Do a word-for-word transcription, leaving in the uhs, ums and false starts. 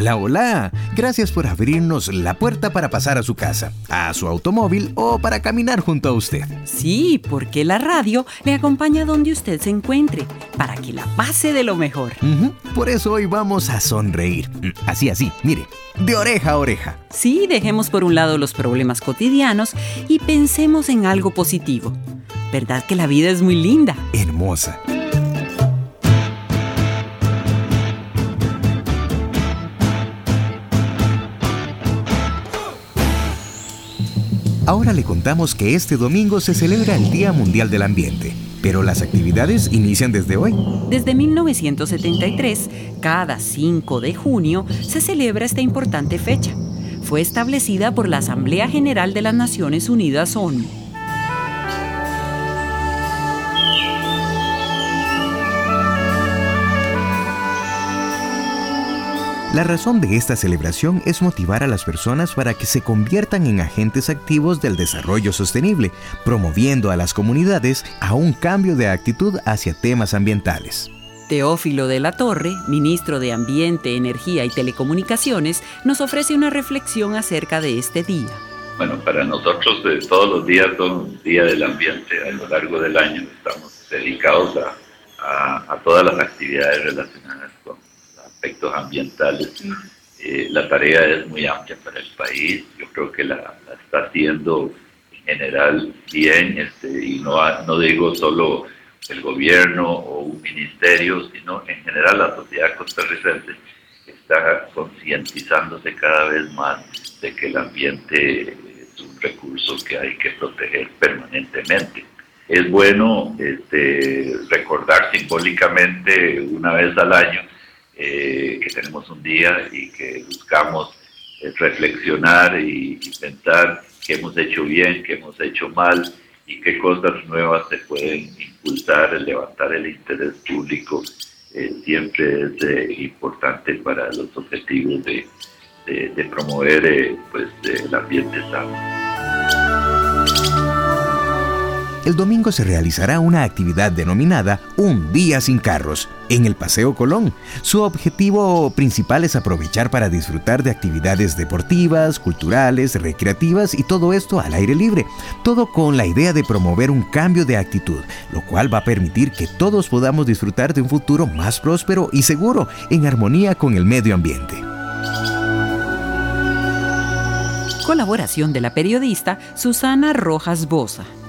Hola, hola. Gracias por abrirnos la puerta para pasar a su casa, a su automóvil o para caminar junto a usted. Sí, porque la radio le acompaña donde usted se encuentre, para que la pase de lo mejor. Uh-huh. Por eso hoy vamos a sonreír. Así, así, mire, de oreja a oreja. Sí, dejemos por un lado los problemas cotidianos y pensemos en algo positivo. ¿Verdad que la vida es muy linda? Hermosa. Ahora le contamos que este domingo se celebra el Día Mundial del Ambiente, pero las actividades inician desde hoy. Desde mil novecientos setenta y tres, cada cinco de junio se celebra esta importante fecha. Fue establecida por la Asamblea General de las Naciones Unidas, ONU. La razón de esta celebración es motivar a las personas para que se conviertan en agentes activos del desarrollo sostenible, promoviendo a las comunidades a un cambio de actitud hacia temas ambientales. Teófilo de la Torre, ministro de Ambiente, Energía y Telecomunicaciones, nos ofrece una reflexión acerca de este día. Bueno, para nosotros de todos los días son un día del ambiente. A lo largo del año estamos dedicados a, a, a todas las actividades relacionadas con aspectos ambientales. Eh, la tarea es muy amplia para el país. Yo creo que la, la está haciendo en general bien, este, y no, no digo solo el gobierno o un ministerio, sino en general la sociedad costarricense está concientizándose cada vez más de que el ambiente es un recurso que hay que proteger permanentemente. Es bueno este, recordar simbólicamente una vez al año Eh, que tenemos un día y que buscamos eh, reflexionar y, y pensar qué hemos hecho bien, qué hemos hecho mal y qué cosas nuevas se pueden impulsar, levantar el interés público. Eh, siempre es eh, importante para los objetivos de, de, de promover eh, pues, eh, el ambiente sano. El domingo se realizará una actividad denominada Un Día Sin Carros en el Paseo Colón. Su objetivo principal es aprovechar para disfrutar de actividades deportivas, culturales, recreativas y todo esto al aire libre. Todo con la idea de promover un cambio de actitud, lo cual va a permitir que todos podamos disfrutar de un futuro más próspero y seguro, en armonía con el medio ambiente. Colaboración de la periodista Susana Rojas Boza.